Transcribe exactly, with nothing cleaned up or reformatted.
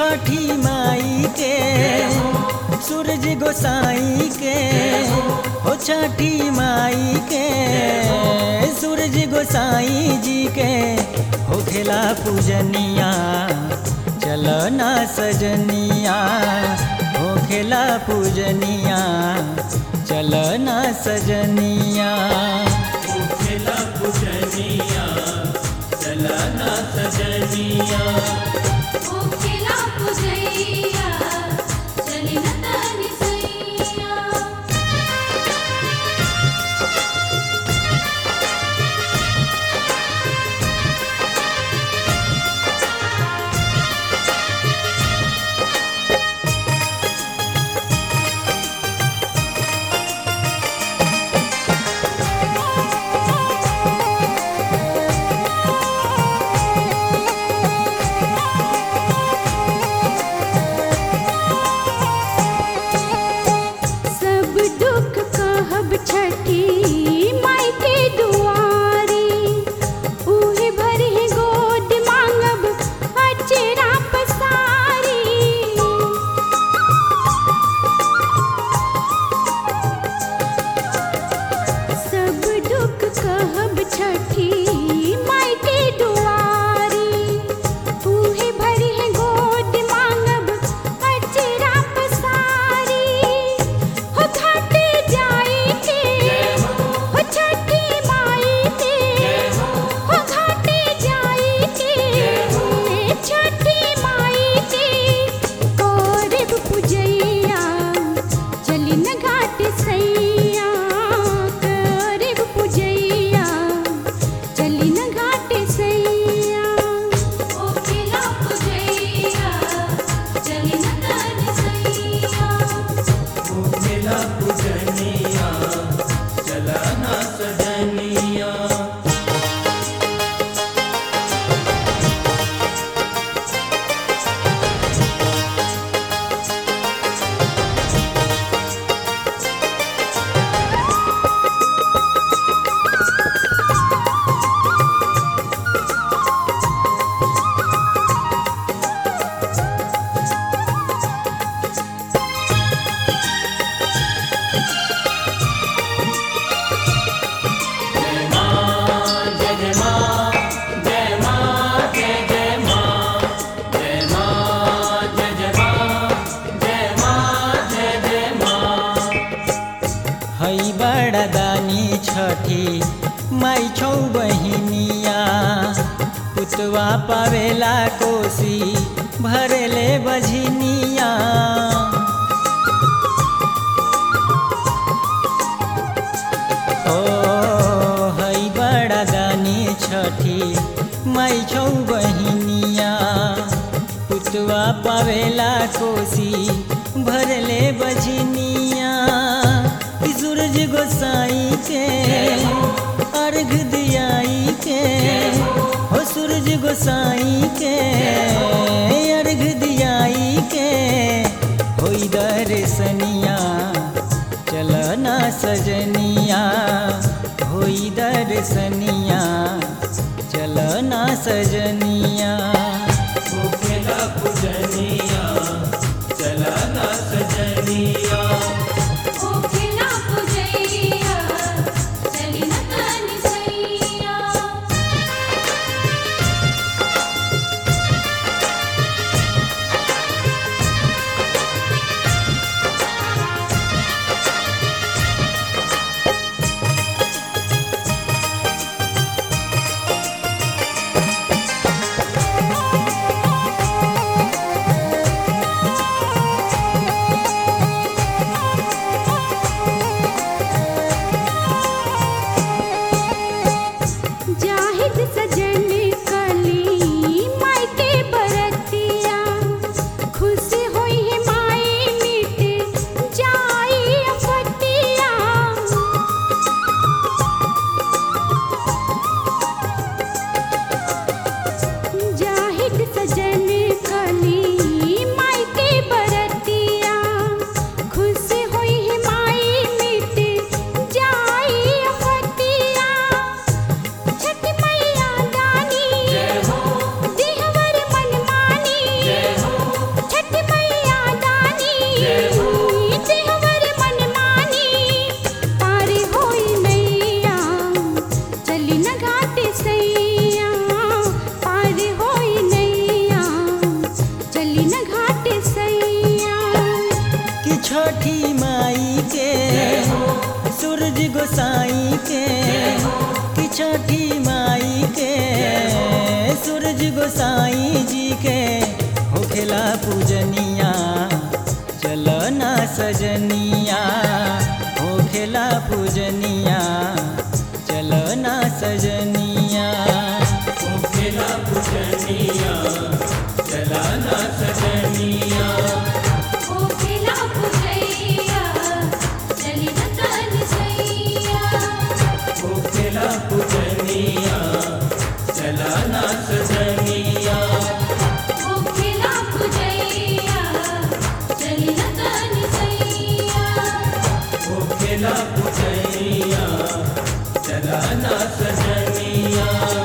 छठी माई के सूरज गोसाई के हो छठी माई के सूरज गोसाई जी के हो खेला पूजनिया चलो ना सजनिया हो खेला पूजनिया चलो ना सजनिया हो खेला पूजनिया चलो ना सजनिया ओ खेला पूजैया चली न तानी सैया। सब दुख कहब छठी माई के दुआरी उहे भरी गोद मांगब अचरा पसारी। सब दुख कहब छठी माई के दुआरी उहे भरी गोद मांगब अचरा पसारी। हो घाटे जाई के हो छठी माई के हो घाटे जाई के छठी माई के करब पूजैया चली न घाट सैया करब पूजैया चली न घाट सैया। ओ खेला पूजैया चली न तानी सैया। हो खेला पूजनिया चलो ना सजनिया हई बड़ा दानी छठी माई छौ बहिनिया पुतवा पावेला कोसी भरेले बझनिया। ओ हई बड़ा दानी छठी माई छौ बहिनिया पुतवा पावेला कोसी भरले बझनिया। सूरज गोसाई के अर्घ दियाई के हो सूरज गोसाई के अर्घ दियाई के होई दर्शनिया चलो ना सजनिया होई दर्शनिया चलो ना सजनिया। हो खेला पूजनिया चलो ना सजनिया ओ खेला पूजैया चली न तानी सैया। छठी मैया गोसाई जी के होखेला पूजनिया चलना सजनिया होखेला पूजनिया चलना सजनिया होखेला पूजनिया चलाना सजनिया होखेला पूजैया चली न तन सैया होखेला पूजनिया चलाना सजनिया होखेला पूजैया चली न तन सैया होखेला पूजनिया चलाना सजनिया